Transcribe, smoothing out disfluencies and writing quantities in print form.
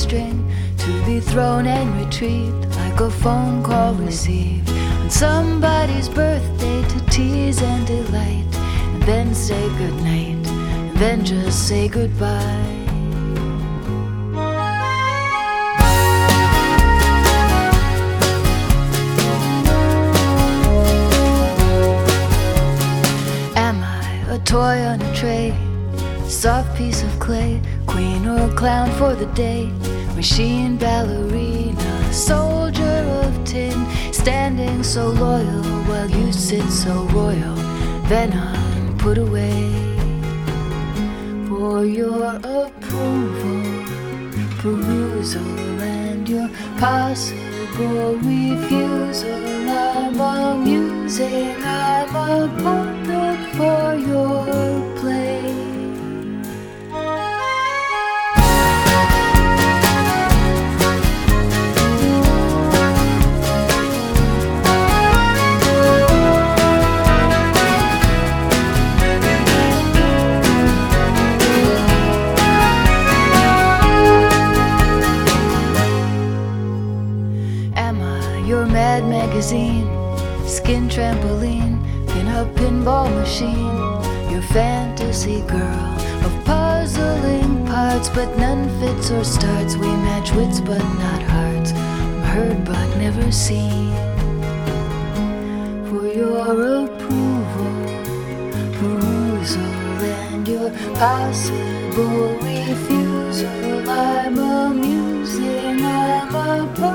string to be thrown and retrieved like a phone call received on somebody's birthday to tease and delight, and then say goodnight, and then just say goodbye. A toy on a tray, soft piece of clay, queen or clown for the day, machine, ballerina, soldier of tin, standing so loyal while you sit so royal, then I'm put away for your approval, perusal, and your possible refusal. I'm amusing, I'm a puppet for your play. Am I your Mad Magazine, skin trampoline, pin-up pinball machine, your fantasy girl of puzzling parts, but none fits or starts. We match wits but not hearts. I'm heard but never seen. For your approval, perusal, and your possible refusal, I'm amusing, I'm a